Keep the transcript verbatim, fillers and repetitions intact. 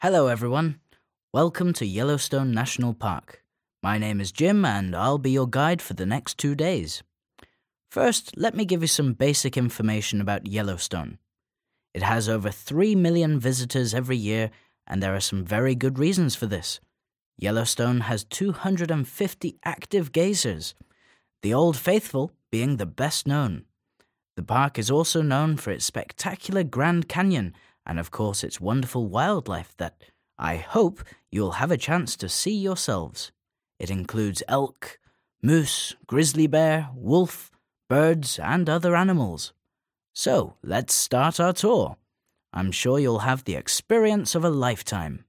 Hello, everyone. Welcome to Yellowstone National Park. My name is Jim, and I'll be your guide for the next two days. First, let me give you some basic information about Yellowstone. It has over three million visitors every year, and there are some very good reasons for this. Yellowstone has two hundred fifty active geysers, the Old Faithful being the best known. The park is also known for its spectacular Grand Canyon and, of course, its wonderful wildlife that I hope you'll have a chance to see yourselves. It includes elk, moose, grizzly bear, wolf, birds, and other animals. So, let's start our tour. I'm sure you'll have the experience of a lifetime.